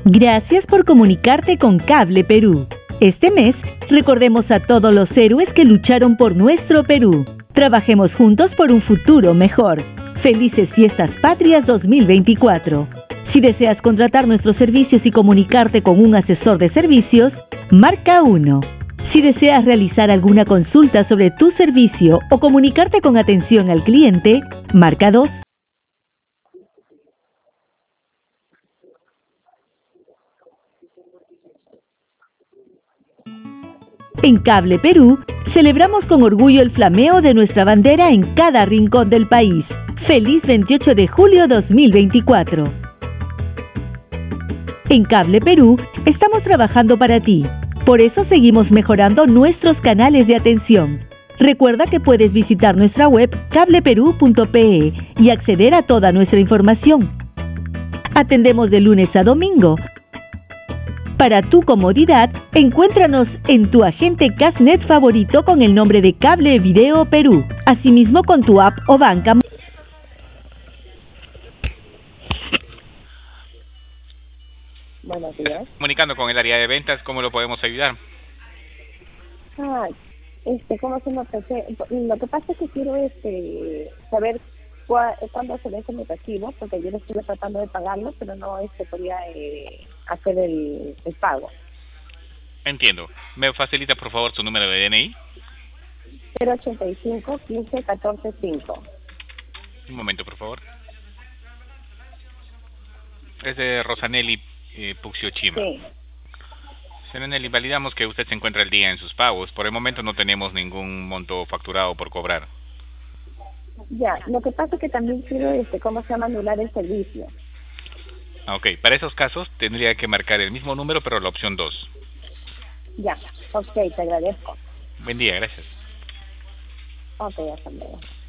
Gracias por comunicarte con Cable Perú. Este mes, recordemos a todos los héroes que lucharon por nuestro Perú. Trabajemos juntos por un futuro mejor. Felices Fiestas Patrias 2024. Si deseas contratar nuestros servicios y comunicarte con un asesor de servicios, marca 1. Si deseas realizar alguna consulta sobre tu servicio o comunicarte con atención al cliente, marca 2. En Cable Perú, celebramos con orgullo el flameo de nuestra bandera en cada rincón del país. ¡Feliz 28 de julio 2024! En Cable Perú, estamos trabajando para ti. Por eso seguimos mejorando nuestros canales de atención. Recuerda que puedes visitar nuestra web cableperú.pe y acceder a toda nuestra información. Atendemos de lunes a domingo. Para tu comodidad, encuéntranos en tu agente Casnet favorito con el nombre de Cable Video Perú, asimismo con tu app o banca. Buenos días. Comunicando con el área de ventas, ¿cómo lo podemos ayudar? ¿Cómo se llama? Lo que pasa es que quiero saber cuándo se vence mi recibo, porque yo estuve tratando de pagarlo, pero no podía hacer el pago. Entiendo. ¿Me facilita, por favor, su número de DNI? 085 15 14 5. Un momento, por favor. Es de Rosanelli Puxiochima. Sí. Señora Nelly, validamos que usted se encuentra al día en sus pagos. Por el momento no tenemos ningún monto facturado por cobrar. Ya, lo que pasa es que también quiero, anular el servicio. Ok, para esos casos tendría que marcar el mismo número, pero la opción 2. Ya, ok, te agradezco. Buen día, gracias. Ok, hasta luego.